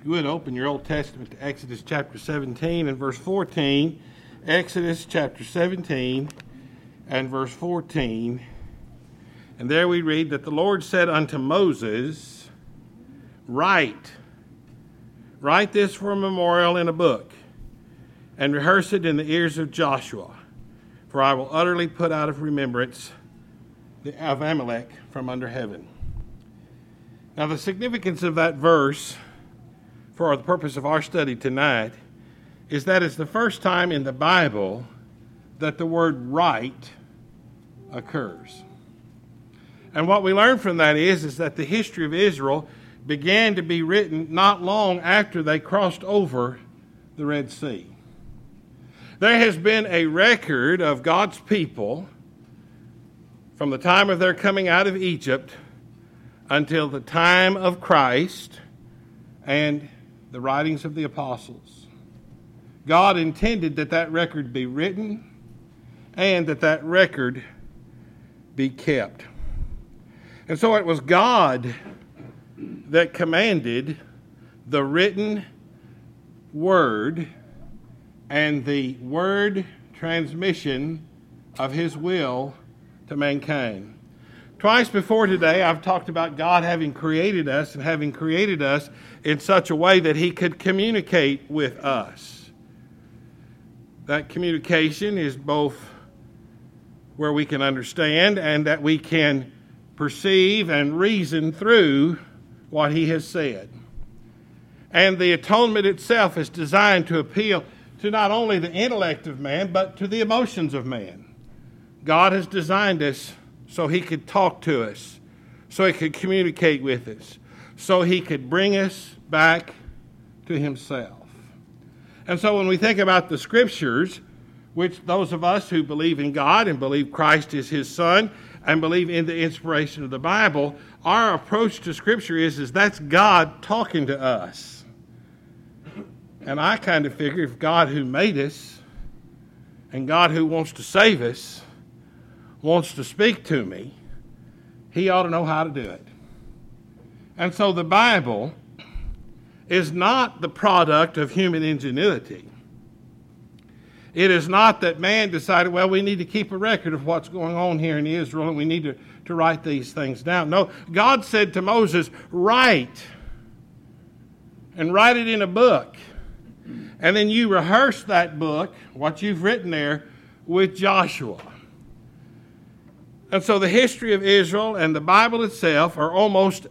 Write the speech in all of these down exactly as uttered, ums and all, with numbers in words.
you would open your Old Testament to Exodus chapter seventeen and verse fourteen. Exodus chapter seventeen and verse fourteen. And there we read that the Lord said unto Moses, Write, write this for a memorial in a book, and rehearse it in the ears of Joshua, for I will utterly put out of remembrance the of Amalek from under heaven. Now the significance of that verse, for the purpose of our study tonight, is that it's the first time in the Bible that the word write occurs. And what we learn from that is, is that the history of Israel began to be written not long after they crossed over the Red Sea. There has been a record of God's people from the time of their coming out of Egypt until the time of Christ and the writings of the apostles. God intended that that record be written and that that record be kept. And so it was God that commanded the written word and the word transmission of his will to mankind. Twice before today, I've talked about God having created us and having created us in such a way that he could communicate with us. That communication is both where we can understand and that we can perceive and reason through what he has said. And the atonement itself is designed to appeal to not only the intellect of man, but to the emotions of man. God has designed us so he could talk to us, so he could communicate with us, so he could bring us back to himself. And so when we think about the Scriptures, which those of us who believe in God and believe Christ is his Son and believe in the inspiration of the Bible, our approach to Scripture is, is that's God talking to us. And I kind of figure if God who made us and God who wants to save us wants to speak to me, he ought to know how to do it. And so the Bible is not the product of human ingenuity. It is not that man decided, well, we need to keep a record of what's going on here in Israel and we need to, to write these things down. No, God said to Moses, write, and write it in a book. And then you rehearse that book, what you've written there, with Joshua. And so the history of Israel and the Bible itself are almost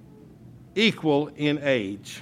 equal in age.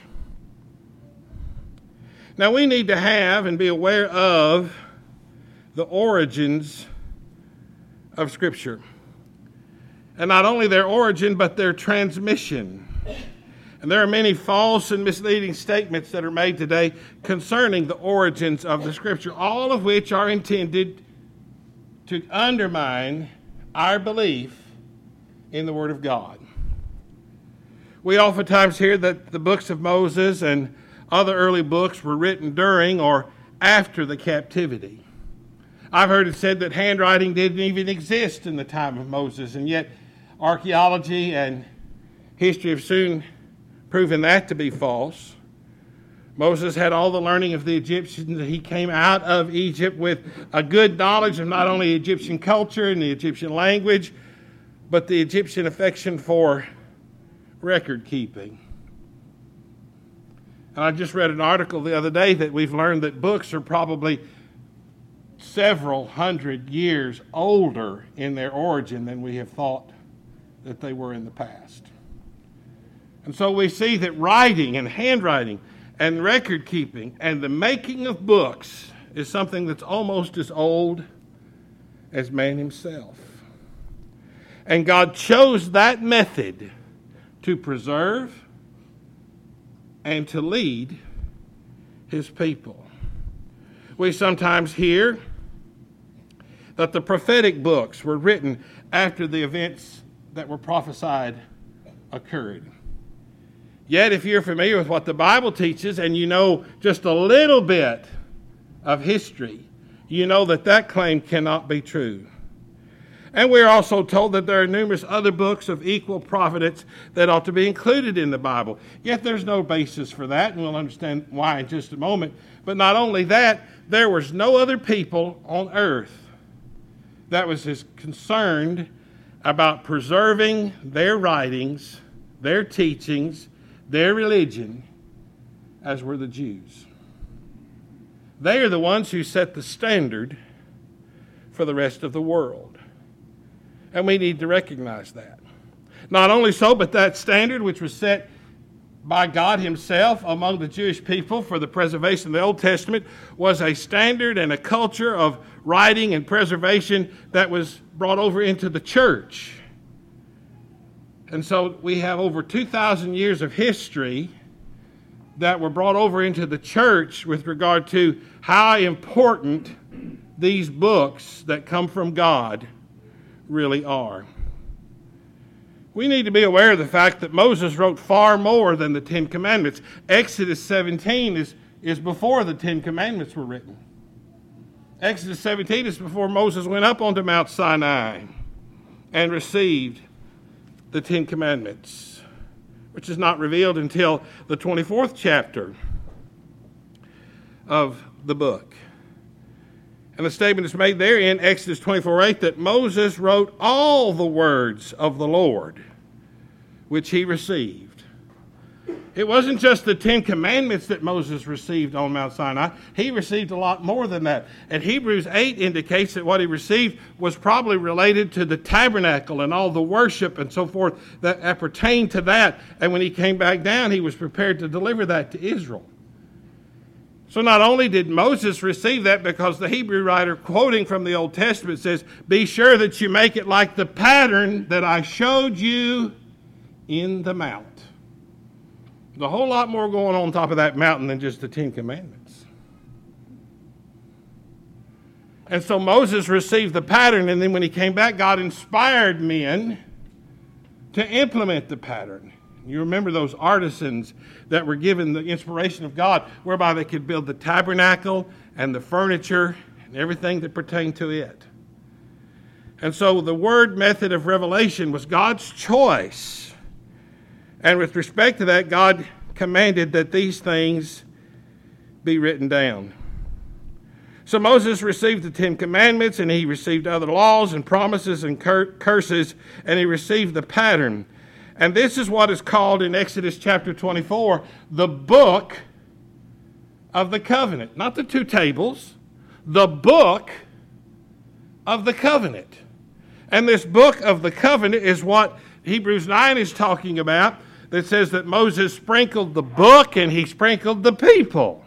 Now we need to have and be aware of the origins of Scripture. And not only their origin, but their transmission. And there are many false and misleading statements that are made today concerning the origins of the Scripture, all of which are intended to undermine our belief in the Word of God. We oftentimes hear that the books of Moses and other early books were written during or after the captivity. I've heard it said that handwriting didn't even exist in the time of Moses, and yet archaeology and history have soon proven that to be false. Moses had all the learning of the Egyptians. He came out of Egypt with a good knowledge of not only Egyptian culture and the Egyptian language, but the Egyptian affection for record keeping. And I just read an article the other day that we've learned that books are probably several hundred years older in their origin than we have thought that they were in the past. And so we see that writing and handwriting and record keeping and the making of books is something that's almost as old as man himself. And God chose that method to preserve and to lead his people. We sometimes hear that the prophetic books were written after the events that were prophesied occurred. Yet, if you're familiar with what the Bible teaches and you know just a little bit of history, you know that that claim cannot be true. And we're also told that there are numerous other books of equal providence that ought to be included in the Bible. Yet there's no basis for that, and we'll understand why in just a moment. But not only that, there was no other people on earth that was as concerned about preserving their writings, their teachings, their religion, as were the Jews. They are the ones who set the standard for the rest of the world. And we need to recognize that. Not only so, but that standard which was set by God himself among the Jewish people for the preservation of the Old Testament was a standard and a culture of writing and preservation that was brought over into the church. And so we have over two thousand years of history that were brought over into the church with regard to how important these books that come from God really are. We need to be aware of the fact that Moses wrote far more than the Ten Commandments. Exodus seventeen is, is before the Ten Commandments were written. Exodus seventeen is before Moses went up onto Mount Sinai and received the Ten Commandments, which is not revealed until the twenty-fourth chapter of the book. And the statement is made there in Exodus twenty-four eight that Moses wrote all the words of the Lord which he received. It wasn't just the Ten Commandments that Moses received on Mount Sinai. He received a lot more than that. And Hebrews eight indicates that what he received was probably related to the tabernacle and all the worship and so forth that appertained to that. And when he came back down, he was prepared to deliver that to Israel. So not only did Moses receive that, because the Hebrew writer quoting from the Old Testament says, "Be sure that you make it like the pattern that I showed you in the mount." There's a whole lot more going on top of that mountain than just the Ten Commandments. And so Moses received the pattern, and then when he came back, God inspired men to implement the pattern. You remember those artisans that were given the inspiration of God, whereby they could build the tabernacle and the furniture and everything that pertained to it. And so the word method of revelation was God's choice. And with respect to that, God commanded that these things be written down. So Moses received the Ten Commandments, and he received other laws and promises and cur- curses, and he received the pattern. And this is what is called in Exodus chapter twenty-four, the book of the covenant. Not the two tables, the book of the covenant. And this book of the covenant is what Hebrews nine is talking about, that says that Moses sprinkled the book and he sprinkled the people.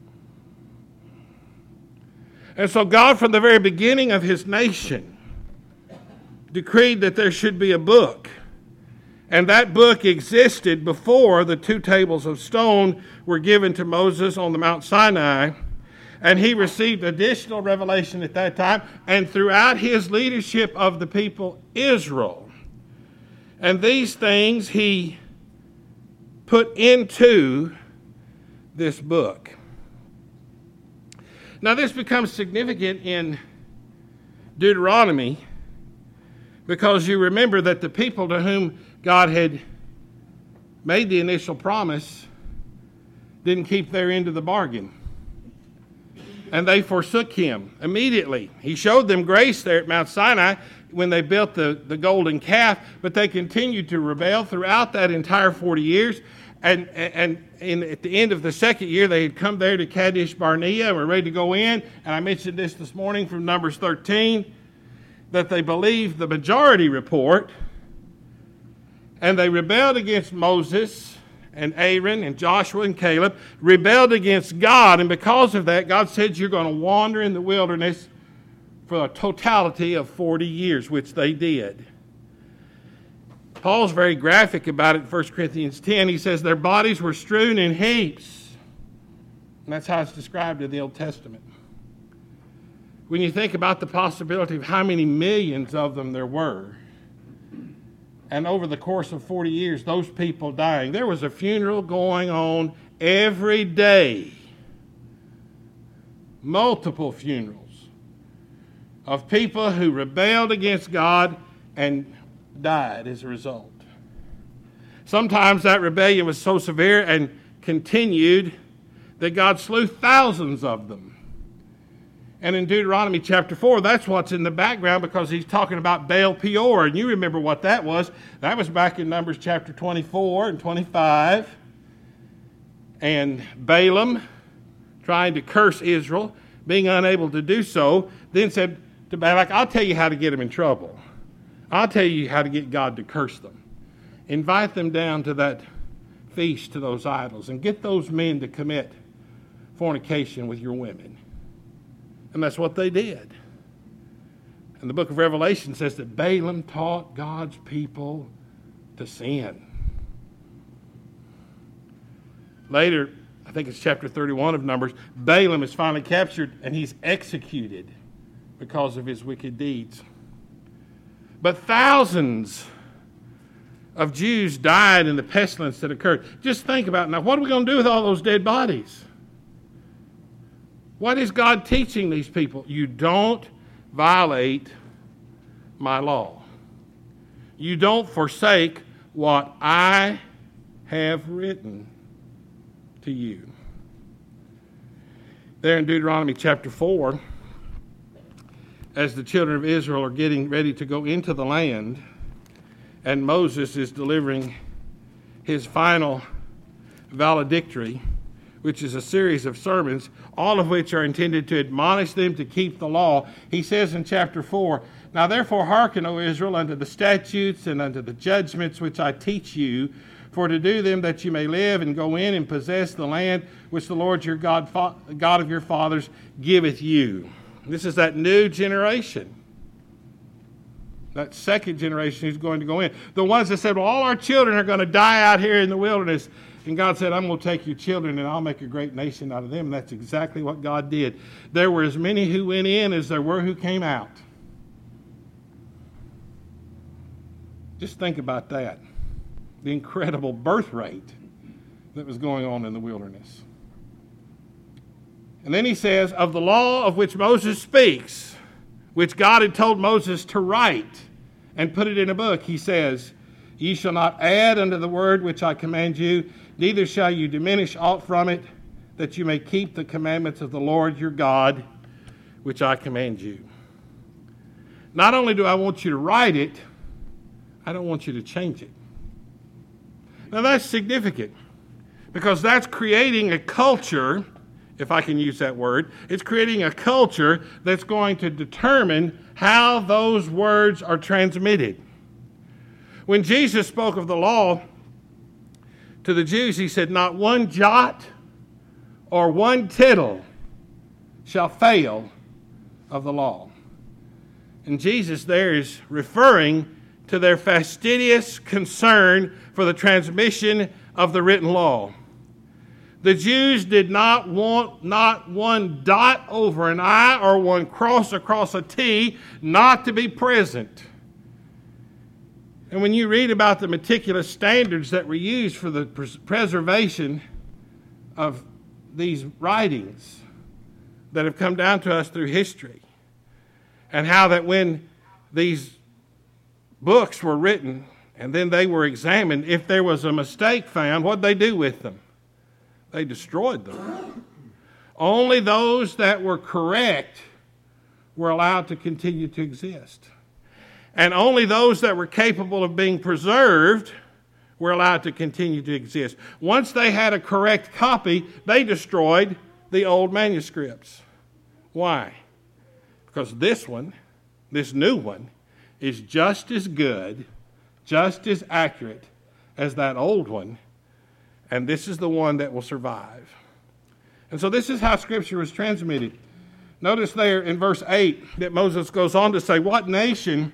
And so God, from the very beginning of his nation, decreed that there should be a book. And that book existed before the two tables of stone were given to Moses on the Mount Sinai. And he received additional revelation at that time and throughout his leadership of the people Israel. And these things he put into this book. Now this becomes significant in Deuteronomy, because you remember that the people to whom God had made the initial promise didn't keep their end of the bargain. And they forsook him immediately. He showed them grace there at Mount Sinai when they built the, the golden calf, but they continued to rebel throughout that entire forty years. And, and in, at the end of the second year, they had come there to Kadesh Barnea and were ready to go in. And I mentioned this this morning from Numbers thirteen, that they believed the majority report, and they rebelled against Moses and Aaron and Joshua and Caleb, rebelled against God, and because of that, God said, you're going to wander in the wilderness for a totality of forty years, which they did. Paul's very graphic about it in First Corinthians ten. He says their bodies were strewn in heaps. And that's how it's described in the Old Testament. When you think about the possibility of how many millions of them there were, and over the course of forty years, those people dying, there was a funeral going on every day. Multiple funerals. of people who rebelled against God and died as a result. Sometimes that rebellion was so severe and continued that God slew thousands of them. And in Deuteronomy chapter four, that's what's in the background, because he's talking about Baal Peor. And you remember what that was. That was back in Numbers chapter twenty-four and twenty-five. And Balaam, trying to curse Israel, being unable to do so, then said to Balak, I'll tell you how to get them in trouble. I'll tell you how to get God to curse them. Invite them down to that feast to those idols and get those men to commit fornication with your women. And that's what they did. And the book of Revelation says that Balaam taught God's people to sin. Later, I think it's chapter thirty-one of Numbers, Balaam is finally captured and he's executed because of his wicked deeds. But thousands of Jews died in the pestilence that occurred. Just think about it. Now, what are we going to do with all those dead bodies? What is God teaching these people? You don't violate my law. You don't forsake what I have written to you. There in Deuteronomy chapter four, as the children of Israel are getting ready to go into the land, and Moses is delivering his final valedictory, which is a series of sermons, all of which are intended to admonish them to keep the law. He says in chapter four, Now therefore hearken, O Israel, unto the statutes and unto the judgments which I teach you, for to do them that you may live and go in and possess the land which the Lord your God, God of your fathers, giveth you. This is that new generation. That second generation who's going to go in. The ones that said, well, all our children are going to die out here in the wilderness. And God said, I'm going to take your children and I'll make a great nation out of them. And that's exactly what God did. There were as many who went in as there were who came out. Just think about that. The incredible birth rate that was going on in the wilderness. And then he says, of the law of which Moses speaks, which God had told Moses to write and put it in a book, he says, Ye shall not add unto the word which I command you, neither shall you diminish aught from it, that you may keep the commandments of the Lord your God, which I command you. Not only do I want you to write it, I don't want you to change it. Now that's significant, because that's creating a culture, if I can use that word, it's creating a culture that's going to determine how those words are transmitted. When Jesus spoke of the law to the Jews, he said, not one jot or one tittle shall fail of the law. And Jesus there is referring to their fastidious concern for the transmission of the written law. The Jews did not want not one dot over an I or one cross across a T not to be present. And when you read about the meticulous standards that were used for the pres- preservation of these writings that have come down to us through history, and how that when these books were written and then they were examined, if there was a mistake found, what'd they do with them? They destroyed them. Only those that were correct were allowed to continue to exist. And only those that were capable of being preserved were allowed to continue to exist. Once they had a correct copy, they destroyed the old manuscripts. Why? Because this one, this new one, is just as good, just as accurate as that old one. And this is the one that will survive. And so this is how Scripture was transmitted. Notice there in verse eight that Moses goes on to say, what nation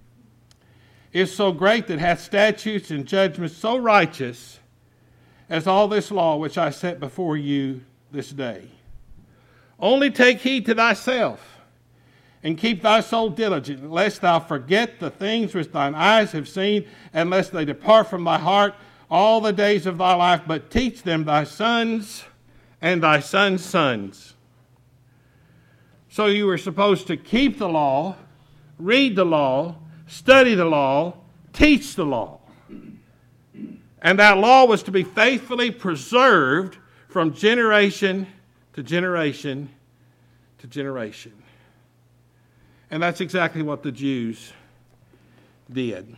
is so great that hath statutes and judgments so righteous as all this law which I set before you this day? Only take heed to thyself, and keep thy soul diligent, lest thou forget the things which thine eyes have seen, and lest they depart from thy heart all the days of thy life, but teach them thy sons and thy sons' sons. So you were supposed to keep the law, read the law, study the law, teach the law. And that law was to be faithfully preserved from generation to generation to generation. And that's exactly what the Jews did.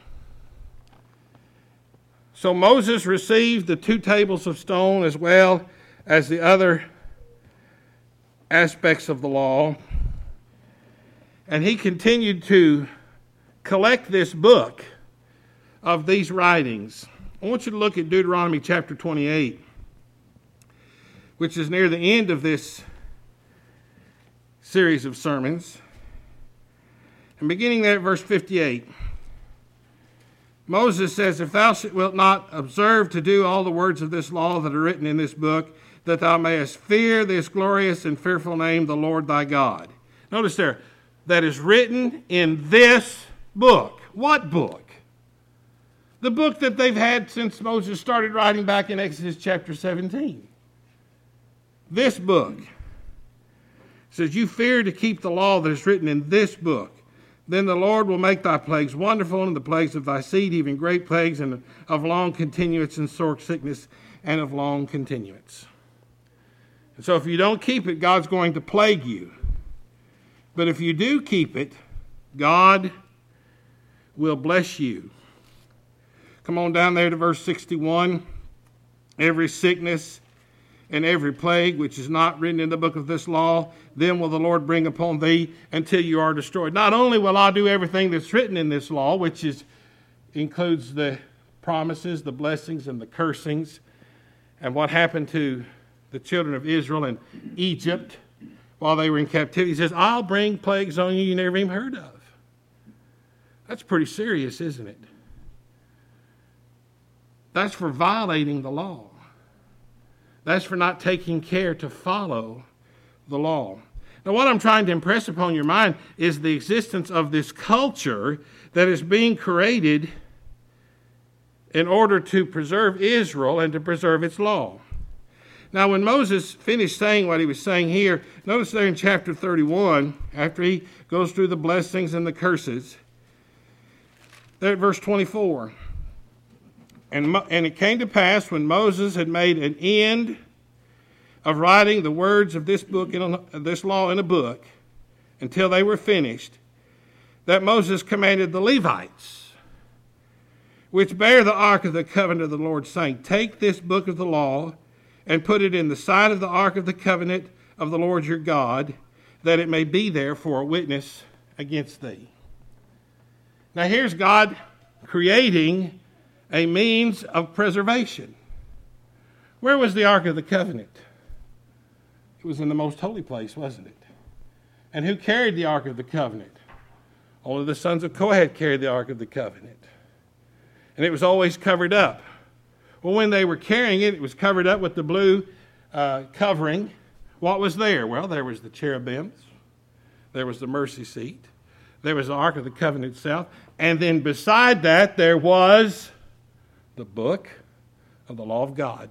So Moses received the two tables of stone as well as the other aspects of the law. And he continued to collect this book of these writings. I want you to look at Deuteronomy chapter twenty-eight, which is near the end of this series of sermons. And beginning there at verse fifty-eight, Moses says, "If thou wilt not observe to do all the words of this law that are written in this book, that thou mayest fear this glorious and fearful name, the Lord thy God." Notice there, that is written in this book. What book? The book that they've had since Moses started writing back in Exodus chapter seventeen. This book says, "You fear to keep the law that is written in this book. Then the Lord will make thy plagues wonderful, and the plagues of thy seed, even great plagues, and of long continuance, and sore sickness, and of long continuance." And so if you don't keep it, God's going to plague you. But if you do keep it, God will bless you. Come on down there to verse sixty-one. "Every sickness and every plague which is not written in the book of this law, then will the Lord bring upon thee until you are destroyed." Not only will I do everything that's written in this law, which is includes the promises, the blessings, and the cursings, and what happened to the children of Israel in Egypt while they were in captivity. He says, "I'll bring plagues on you you never even heard of." That's pretty serious, isn't it? That's for violating the law. That's for not taking care to follow the law. Now, what I'm trying to impress upon your mind is the existence of this culture that is being created in order to preserve Israel and to preserve its law. Now, when Moses finished saying what he was saying here, notice there in chapter thirty-one, after he goes through the blessings and the curses, there at verse twenty-four, And, and it came to pass when Moses had made an end of writing the words of this book in a, this law in a book until they were finished, that Moses commanded the Levites, which bear the ark of the covenant of the Lord, saying, "Take this book of the law and put it in the side of the ark of the covenant of the Lord your God, that it may be there for a witness against thee." Now here's God creating a means of preservation. Where was the Ark of the Covenant? It was in the most holy place, wasn't it? And who carried the Ark of the Covenant? Only the sons of Kohath carried the Ark of the Covenant. And it was always covered up. Well, when they were carrying it, it was covered up with the blue uh, covering. What was there? Well, there was the cherubims. There was the mercy seat. There was the Ark of the Covenant itself. And then beside that, there was the book of the law of God.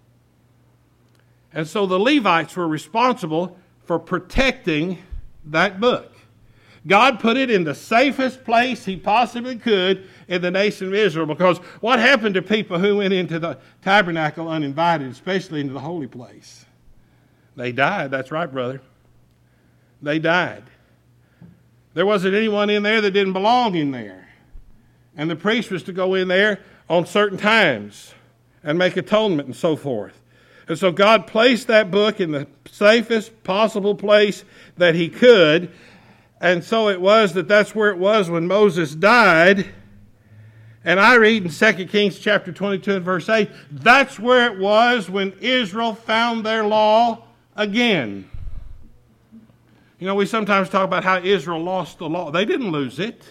And so the Levites were responsible for protecting that book. God put it in the safest place he possibly could in the nation of Israel, because what happened to people who went into the tabernacle uninvited, especially into the holy place? They died. That's right, brother. They died. There wasn't anyone in there that didn't belong in there. And the priest was to go in there on certain times and make atonement and so forth. And so God placed that book in the safest possible place that he could. And so it was that that's where it was when Moses died. And I read in Second Kings chapter twenty-two and verse eight, that's where it was when Israel found their law again. You know, we sometimes talk about how Israel lost the law. They didn't lose it.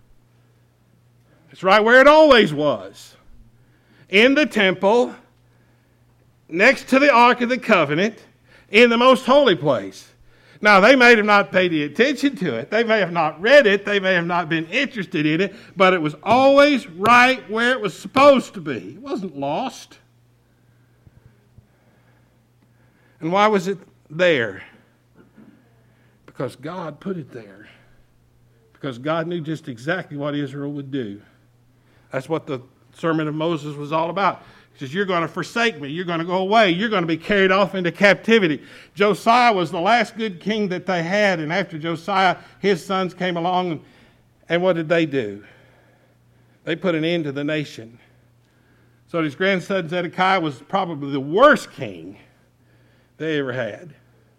It's right where it always was. In the temple, next to the Ark of the Covenant, in the most holy place. Now, they may have not paid any attention to it. They may have not read it. They may have not been interested in it. But it was always right where it was supposed to be. It wasn't lost. And why was it there? Because Because God put it there. Because God knew just exactly what Israel would do. That's what the sermon of Moses was all about. He says, you're going to forsake me. You're going to go away. You're going to be carried off into captivity. Josiah was the last good king that they had. And after Josiah, his sons came along. And, and what did they do? They put an end to the nation. So his grandson Zedekiah was probably the worst king they ever had.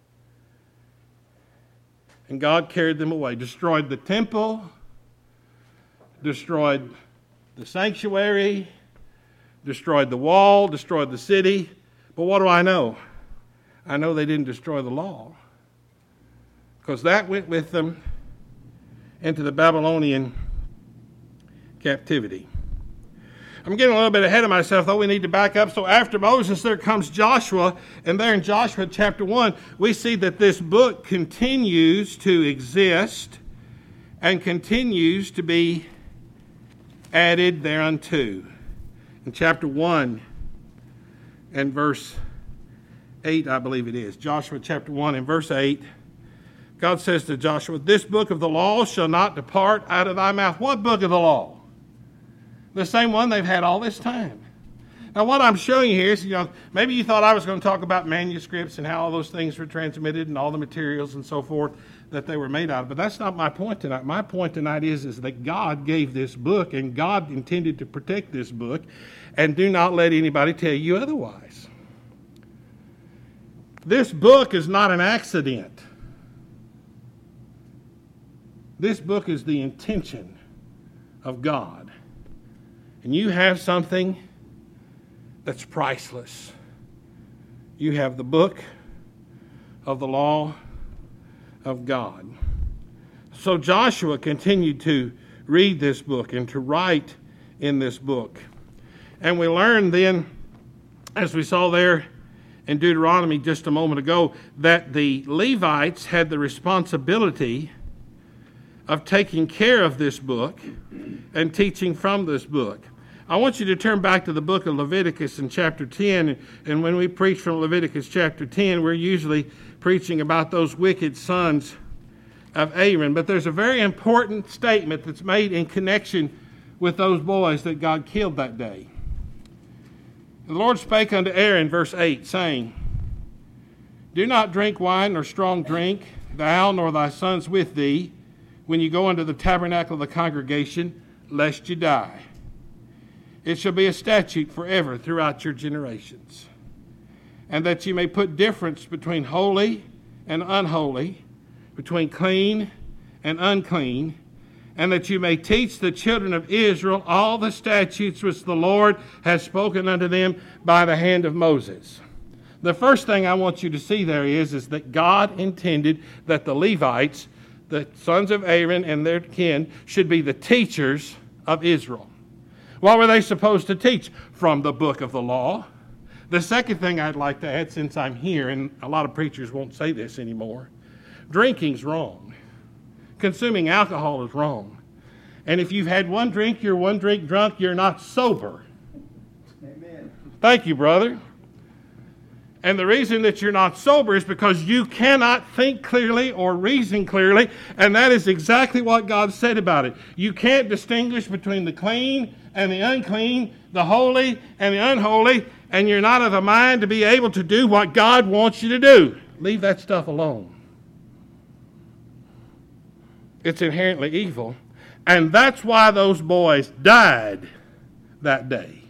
And God carried them away, destroyed the temple, destroyed the sanctuary, destroyed the wall, destroyed the city. But what do I know? I know they didn't destroy the law, because that went with them into the Babylonian captivity. I'm getting a little bit ahead of myself, though. We need to back up. So after Moses, there comes Joshua. And there in Joshua chapter one, we see that this book continues to exist and continues to be added thereunto. In chapter one and verse eight, I believe it is. Joshua chapter one and verse eight. God says to Joshua, this book of the law shall not depart out of thy mouth. What book of the law? The same one they've had all this time. Now, what I'm showing you here is, you know, maybe you thought I was going to talk about manuscripts and how all those things were transmitted and all the materials and so forth that they were made out of. But that's not my point tonight. My point tonight is, is that God gave this book, and God intended to protect this book, and do not let anybody tell you otherwise. This book is not an accident. This book is the intention of God. And you have something that's priceless. You have the book of the law of God. So Joshua continued to read this book and to write in this book. And we learned then, as we saw there in Deuteronomy just a moment ago, that the Levites had the responsibility of taking care of this book and teaching from this book. I want you to turn back to the book of Leviticus in chapter ten. And when we preach from Leviticus chapter ten, we're usually preaching about those wicked sons of Aaron. But there's a very important statement that's made in connection with those boys that God killed that day. The Lord spake unto Aaron, verse eight, saying, do not drink wine nor strong drink, thou nor thy sons with thee, when you go into the tabernacle of the congregation, lest you die. It shall be a statute forever throughout your generations. And that you may put difference between holy and unholy, between clean and unclean, and that you may teach the children of Israel all the statutes which the Lord has spoken unto them by the hand of Moses. The first thing I want you to see there is, is that God intended that the Levites, the sons of Aaron and their kin, should be the teachers of Israel. What were they supposed to teach? From the book of the law. The second thing I'd like to add, since I'm here, and a lot of preachers won't say this anymore, drinking's wrong. Consuming alcohol is wrong. And if you've had one drink, you're one drink drunk, you're not sober. Amen. Thank you, brother. And the reason that you're not sober is because you cannot think clearly or reason clearly, and that is exactly what God said about it. You can't distinguish between the clean and the unclean, the holy and the unholy, and you're not of a mind to be able to do what God wants you to do. Leave that stuff alone. It's inherently evil, and that's why those boys died that day.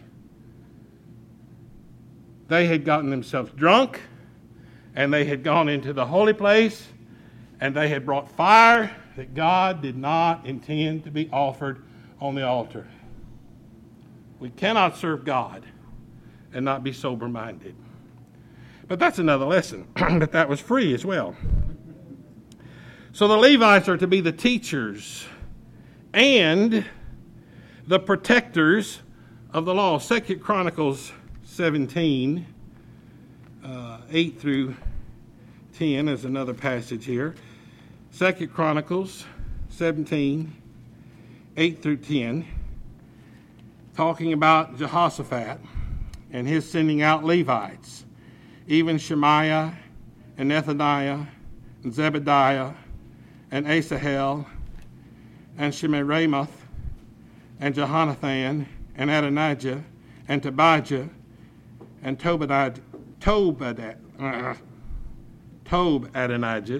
They had gotten themselves drunk, and they had gone into the holy place, and they had brought fire that God did not intend to be offered on the altar. We cannot serve God and not be sober-minded. But that's another lesson, but that was free as well. So the Levites are to be the teachers and the protectors of the law. Second Chronicles seventeen, uh, eight through ten is another passage here. Second Chronicles seventeen, eight through ten, talking about Jehoshaphat and his sending out Levites, even Shemaiah and Nethaniah and Zebediah and Asahel, and Shemiramoth, and Jehonathan, and Adonijah, and Tobijah, and Tobadad, Tobadad, uh, Tob Adonijah,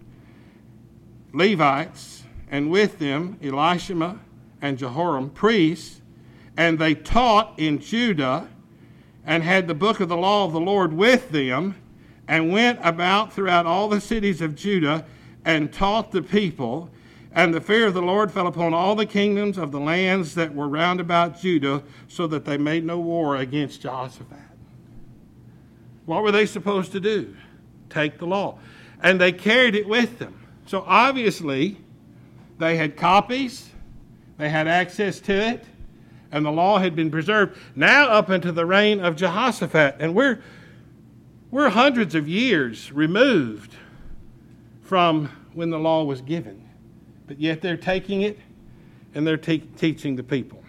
Levites, and with them Elishama and Jehoram, priests, and they taught in Judah, and had the book of the law of the Lord with them, and went about throughout all the cities of Judah, and taught the people. And the fear of the Lord fell upon all the kingdoms of the lands that were round about Judah, so that they made no war against Jehoshaphat. What were they supposed to do? Take the law. And they carried it with them. So obviously, they had copies, they had access to it, and the law had been preserved now up into the reign of Jehoshaphat. And we're, we're hundreds of years removed from when the law was given. But yet they're taking it and they're te- teaching the people.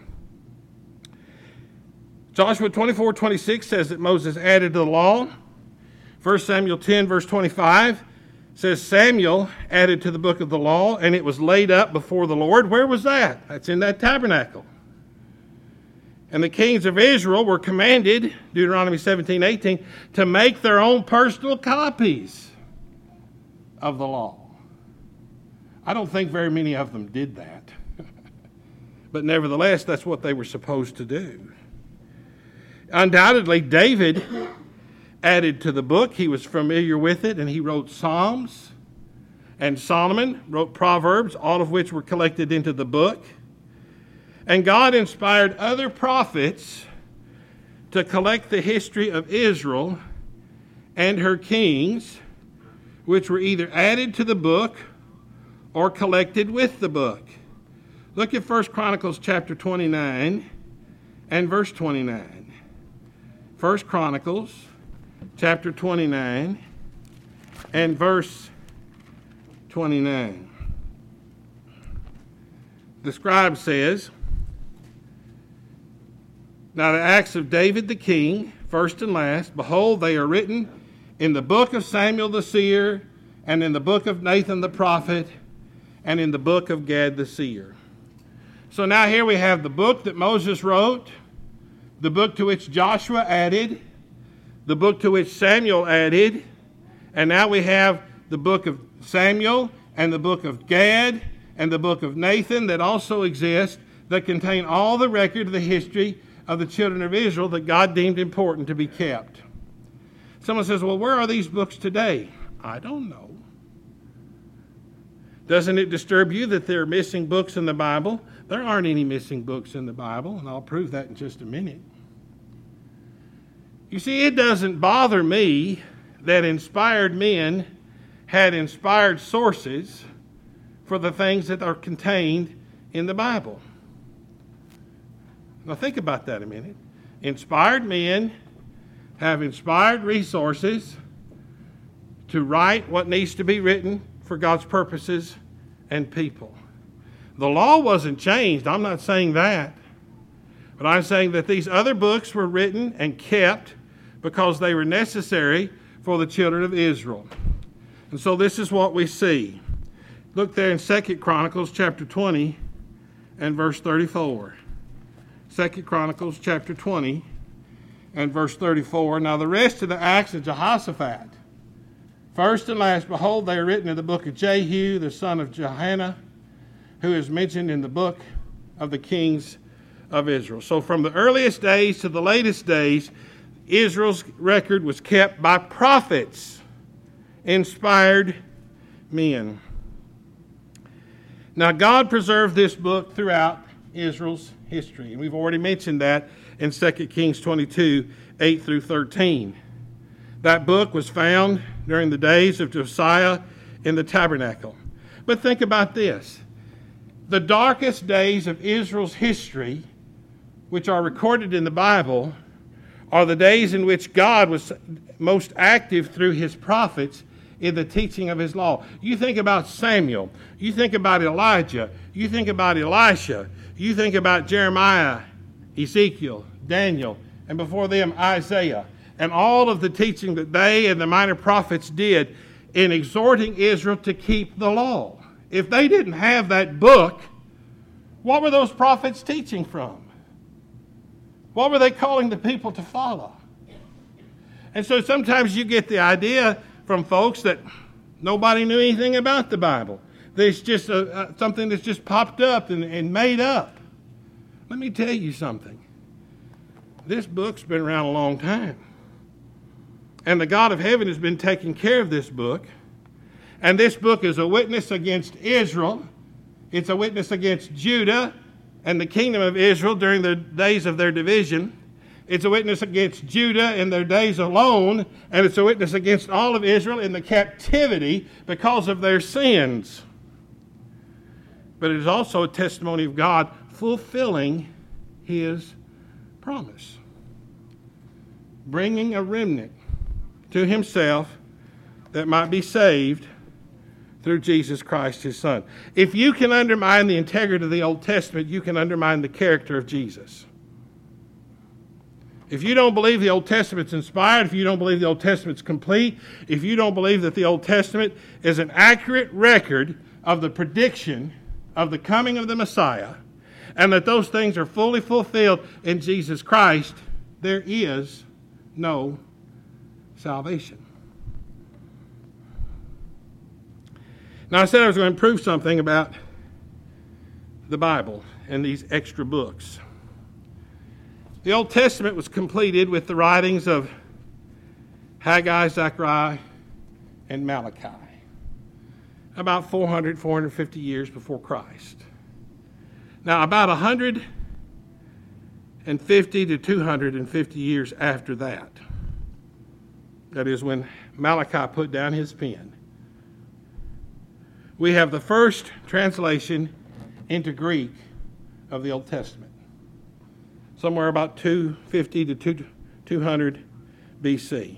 Joshua twenty-four twenty-six says that Moses added to the law. First Samuel ten verse twenty-five says Samuel added to the book of the law, and it was laid up before the Lord. Where was that? That's in that tabernacle. And the kings of Israel were commanded, Deuteronomy seventeen eighteen, to make their own personal copies of the law. I don't think very many of them did that. But nevertheless, that's what they were supposed to do. Undoubtedly, David added to the book. He was familiar with it, and he wrote Psalms. And Solomon wrote Proverbs, all of which were collected into the book. And God inspired other prophets to collect the history of Israel and her kings, which were either added to the book or collected with the book. Look at First Chronicles chapter twenty-nine and verse twenty-nine. First Chronicles chapter twenty-nine and verse twenty-nine. The scribe says, "Now the acts of David the king, first and last, behold, they are written in the book of Samuel the seer, and in the book of Nathan the prophet, and in the book of Gad the seer." So now here we have the book that Moses wrote, the book to which Joshua added, the book to which Samuel added, and now we have the book of Samuel and the book of Gad and the book of Nathan that also exist, that contain all the record of the history of the children of Israel that God deemed important to be kept. Someone says, well, where are these books today? I don't know. Doesn't it disturb you that there are missing books in the Bible? There aren't any missing books in the Bible, and I'll prove that in just a minute. You see, it doesn't bother me that inspired men had inspired sources for the things that are contained in the Bible. Now think about that a minute. Inspired men have inspired resources to write what needs to be written for God's purposes and people. The law wasn't changed. I'm not saying that. But I'm saying that these other books were written and kept because they were necessary for the children of Israel. And so this is what we see. Look there in Second Chronicles chapter twenty and verse thirty-four. Second Chronicles chapter twenty and verse thirty-four. Now the rest of the acts of Jehoshaphat, first and last, behold, they are written in the book of Jehu, the son of Johanan, who is mentioned in the book of the kings of Israel. So from the earliest days to the latest days, Israel's record was kept by prophets, inspired men. Now God preserved this book throughout Israel's history, and we've already mentioned that in Second Kings twenty-two, eight through thirteen. That book was found during the days of Josiah in the tabernacle. But think about this. The darkest days of Israel's history, which are recorded in the Bible, are the days in which God was most active through his prophets in the teaching of his law. You think about Samuel. You think about Elijah. You think about Elisha. You think about Jeremiah, Ezekiel, Daniel, and before them Isaiah, and all of the teaching that they and the minor prophets did in exhorting Israel to keep the law. If they didn't have that book, what were those prophets teaching from? What were they calling the people to follow? And so sometimes you get the idea from folks that nobody knew anything about the Bible. There's just a, a, something that's just popped up and, and made up. Let me tell you something. This book's been around a long time. And the God of heaven has been taking care of this book. And this book is a witness against Israel. It's a witness against Judah and the kingdom of Israel during the days of their division. It's a witness against Judah in their days alone. And it's a witness against all of Israel in the captivity because of their sins. But it is also a testimony of God fulfilling his promise. Bringing a remnant to himself that might be saved through Jesus Christ, his Son. If you can undermine the integrity of the Old Testament, you can undermine the character of Jesus. If you don't believe the Old Testament's inspired, if you don't believe the Old Testament's complete, if you don't believe that the Old Testament is an accurate record of the prediction of the coming of the Messiah, and that those things are fully fulfilled in Jesus Christ, there is no salvation. Now, I said I was going to prove something about the Bible and these extra books. The Old Testament was completed with the writings of Haggai, Zechariah, and Malachi, about four hundred, four hundred fifty years before Christ. Now, about one hundred fifty to two hundred fifty years after that, that is when Malachi put down his pen, we have the first translation into Greek of the Old Testament, somewhere about two fifty to two hundred B C.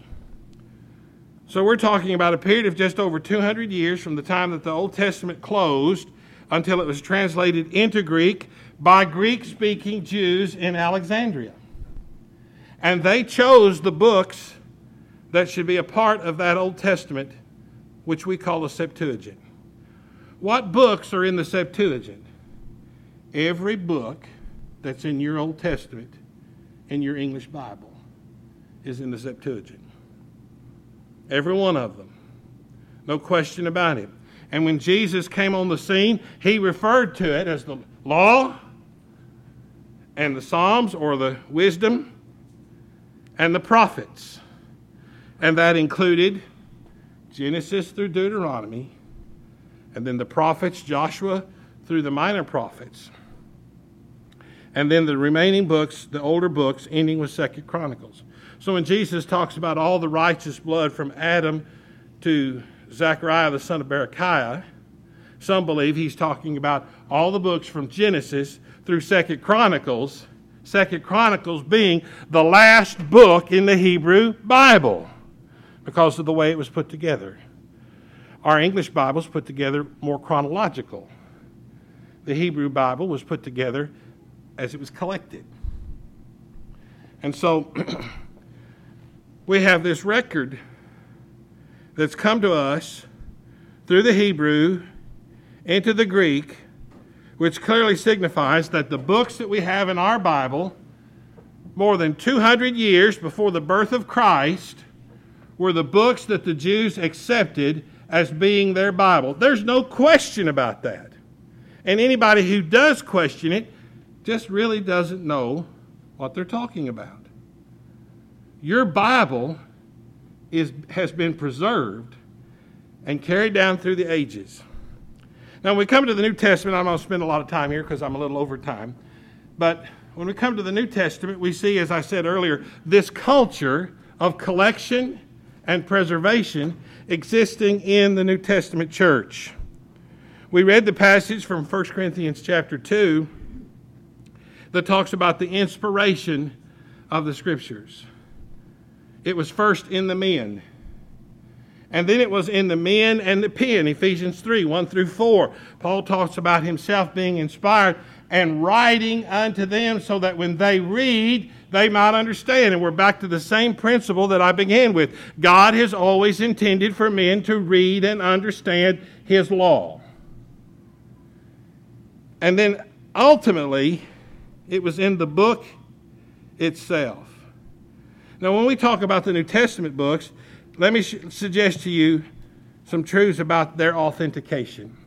So we're talking about a period of just over two hundred years from the time that the Old Testament closed until it was translated into Greek by Greek-speaking Jews in Alexandria. And they chose the books that should be a part of that Old Testament, which we call the Septuagint. What books are in the Septuagint? Every book that's in your Old Testament in your English Bible is in the Septuagint. Every one of them. No question about it. And when Jesus came on the scene, he referred to it as the law and the Psalms, or the wisdom, and the prophets. And that included Genesis through Deuteronomy, and then the prophets, Joshua through the minor prophets. And then the remaining books, the older books, ending with Second Chronicles. So when Jesus talks about all the righteous blood from Adam to Zechariah the son of Berechiah, some believe he's talking about all the books from Genesis through Second Chronicles, Second Chronicles being the last book in the Hebrew Bible because of the way it was put together. Our English Bible's put together more chronological. The Hebrew Bible was put together as it was collected. And so we have this record that's come to us through the Hebrew into the Greek, which clearly signifies that the books that we have in our Bible, more than two hundred years before the birth of Christ, were the books that the Jews accepted as being their Bible. There's no question about that. And anybody who does question it just really doesn't know what they're talking about. Your Bible is, has been preserved and carried down through the ages. Now, when we come to the New Testament, I'm going to spend a lot of time here because I'm a little over time. But when we come to the New Testament, we see, as I said earlier, this culture of collection and preservation existing in the New Testament church. We read the passage from First Corinthians chapter two that talks about the inspiration of the Scriptures. It was first in the men. And then it was in the men and the pen, Ephesians three, one through four. Paul talks about himself being inspired and writing unto them so that when they read, they might understand. And we're back to the same principle that I began with. God has always intended for men to read and understand His law. And then ultimately, it was in the book itself. Now, when we talk about the New Testament books, let me sh- suggest to you some truths about their authentication.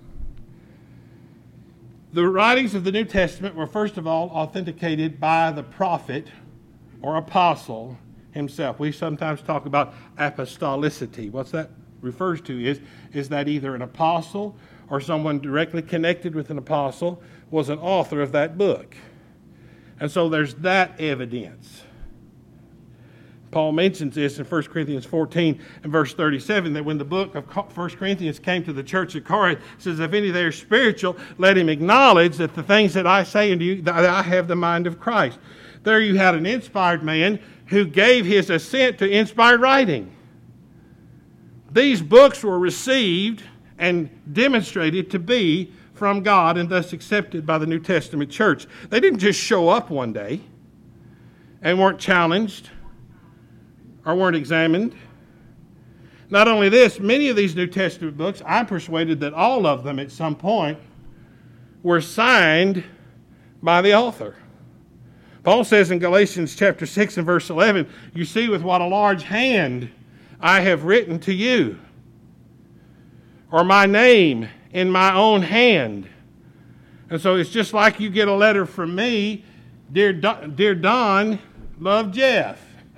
The writings of the New Testament were, first of all, authenticated by the prophet or apostle himself. We sometimes talk about apostolicity. What's that refers to is, is that either an apostle or someone directly connected with an apostle was an author of that book. And so there's that evidence. Paul mentions this in First Corinthians fourteen and verse thirty-seven, that when the book of First Corinthians came to the church at Corinth, it says, if any there is spiritual, let him acknowledge that the things that I say unto you, that I have the mind of Christ. There you had an inspired man who gave his assent to inspired writing. These books were received and demonstrated to be from God and thus accepted by the New Testament church. They didn't just show up one day and weren't challenged or weren't examined. Not only this, many of these New Testament books, I'm persuaded that all of them at some point were signed by the author. Paul says in Galatians chapter six and verse eleven, you see with what a large hand I have written to you, or my name in my own hand. And so it's just like you get a letter from me, dear Don, dear Don, love Jeff.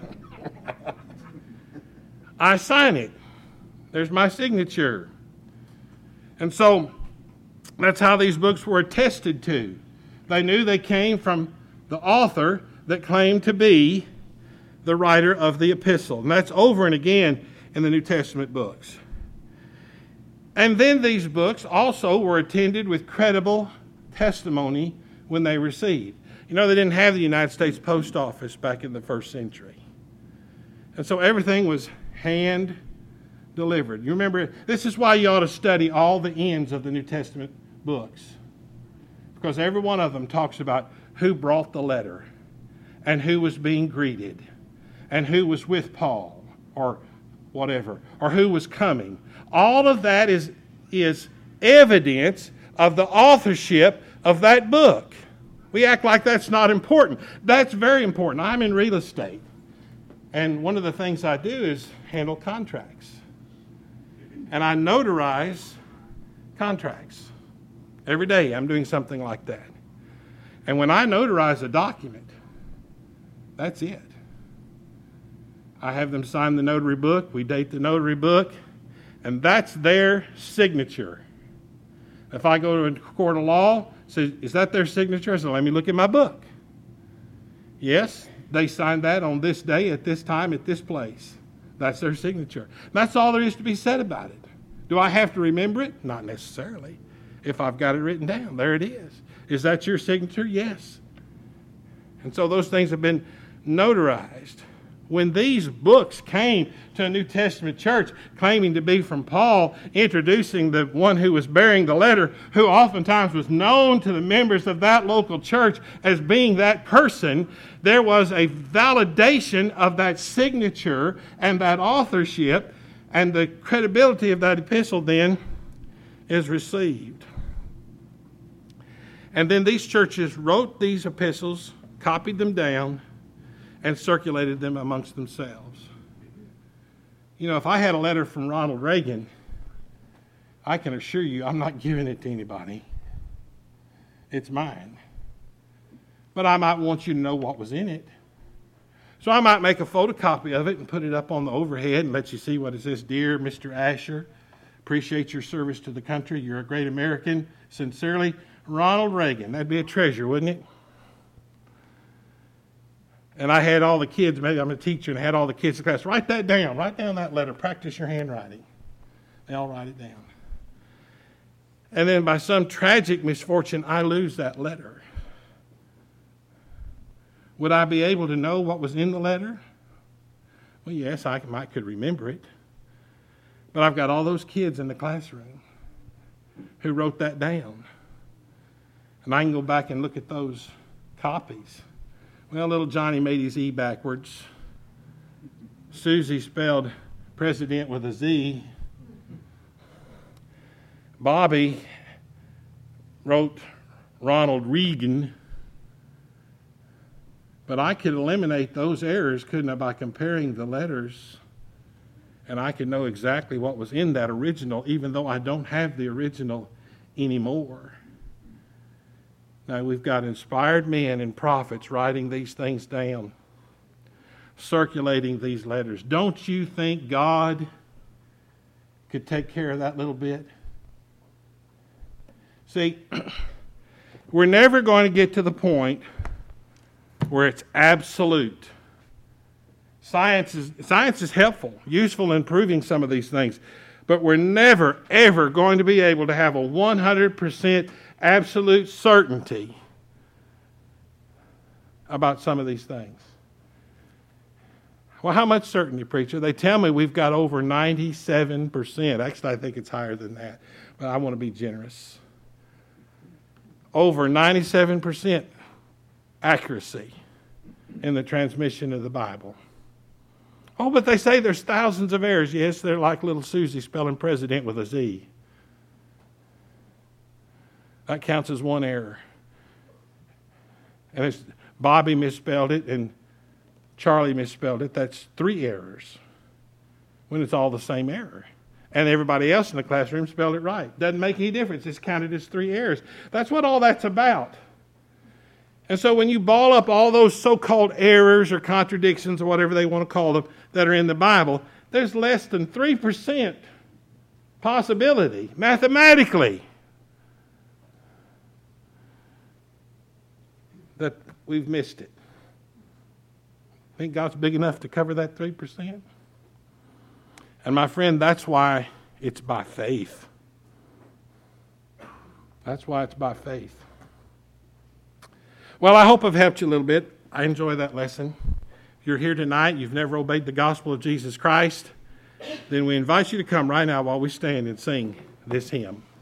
I sign it. There's my signature. And so that's how these books were attested to. They knew they came from the author that claimed to be the writer of the epistle. And that's over and again in the New Testament books. And then these books also were attended with credible testimony when they received. You know, they didn't have the United States Post Office back in the first century. And so everything was hand delivered. You remember, this is why you ought to study all the ends of the New Testament books. Because every one of them talks about who brought the letter and who was being greeted and who was with Paul or whatever, or who was coming. All of that is, is evidence of the authorship of that book. We act like that's not important. That's very important. I'm in real estate. And one of the things I do is handle contracts. And I notarize contracts. Every day I'm doing something like that. And when I notarize a document, that's it. I have them sign the notary book. We date the notary book. And that's their signature. If I go to a court of law, say, is that their signature? I say, let me look at my book. Yes, they signed that on this day, at this time, at this place. That's their signature. That's all there is to be said about it. Do I have to remember it? Not necessarily. If I've got it written down, there it is. Is that your signature? Yes. And so those things have been notarized. When these books came to a New Testament church claiming to be from Paul, introducing the one who was bearing the letter, who oftentimes was known to the members of that local church as being that person, there was a validation of that signature and that authorship, and the credibility of that epistle then is received. And then these churches wrote these epistles, copied them down, and circulated them amongst themselves. You know, if I had a letter from Ronald Reagan, I can assure you I'm not giving it to anybody. It's mine. But I might want you to know what was in it. So I might make a photocopy of it and put it up on the overhead and let you see what it says. Dear Mister Asher, appreciate your service to the country. You're a great American. Sincerely, Ronald Reagan. That'd be a treasure, wouldn't it? And I had all the kids, maybe I'm a teacher, and I had all the kids in the class, write that down, write down that letter, practice your handwriting. They all write it down. And then by some tragic misfortune, I lose that letter. Would I be able to know what was in the letter? Well, yes, I might could remember it. But I've got all those kids in the classroom who wrote that down. And I can go back and look at those copies. Well, little Johnny made his E backwards. Susie spelled president with a Z. Bobby wrote Ronald Reagan. But I could eliminate those errors, couldn't I, by comparing the letters? And I could know exactly what was in that original, even though I don't have the original anymore. Now, we've got inspired men and prophets writing these things down, circulating these letters. Don't you think God could take care of that little bit? See, we're never going to get to the point where it's absolute. Science is, science is helpful, useful in proving some of these things, but we're never, ever going to be able to have a one hundred percent absolute certainty about some of these things. Well, how much certainty, preacher? They tell me we've got over ninety-seven percent. Actually, I think it's higher than that, but I want to be generous. Over ninety-seven percent accuracy in the transmission of the Bible. Oh, but they say there's thousands of errors. Yes, they're like little Susie spelling president with a Z. That counts as one error. And it's Bobby misspelled it and Charlie misspelled it. That's three errors when it's all the same error. And everybody else in the classroom spelled it right. Doesn't make any difference. It's counted as three errors. That's what all that's about. And so when you ball up all those so-called errors or contradictions or whatever they want to call them that are in the Bible, there's less than three percent possibility, mathematically, that we've missed it. Think God's big enough to cover that three percent? And my friend, that's why it's by faith. That's why it's by faith. Well, I hope I've helped you a little bit. I enjoy that lesson. If you're here tonight, you've never obeyed the gospel of Jesus Christ, then we invite you to come right now while we stand and sing this hymn.